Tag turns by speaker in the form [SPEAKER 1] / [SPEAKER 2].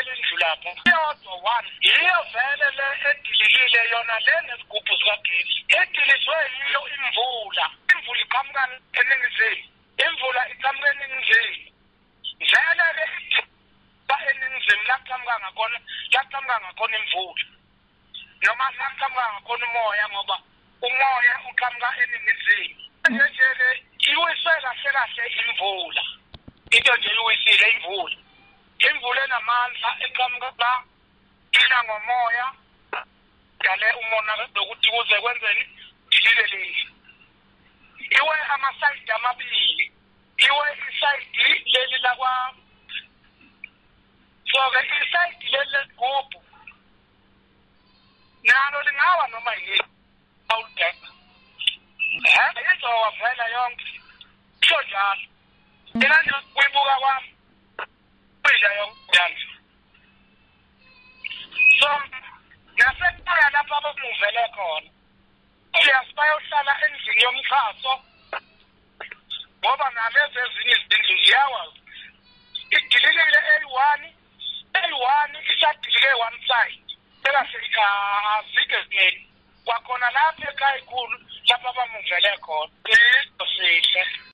[SPEAKER 1] iyodwa indlu lapho iyodwa one iyo vele le edilikile yona le nesigubhu sikagesi ediliswe yiyo imvula iqhamuka eningizimu imvula iqhamuka eningizimu vele ke eningizimu laqhamuka ngakhona imvula noma laqhamuka ngakhona umoya ngoba umoya uqhamuka eningizimu nje iwiswe kahle imvula into nje iwisile imvula enamandla eqhamuka la ina ngomoya yale umona lokuthi kuze kwenzeni dilile iwe amasayidi amabili iwe isayidi leli lakwa so ke isayidi leli legubhu nalo lingawa noma yini awudeka izowa vela yonke isho njalo mina nje kuyibuka kwami kuyila yonke so nasekhaya lapha abamuvele khona siyasibayohlala endlini yomkhaso ngoba nalezi ezinye izindlu ziyawazi idilikile A1 isadilike one side bekahle azike zingeni kwakhona lapha ekhaya ikhulu lapha abamuvele khona sihle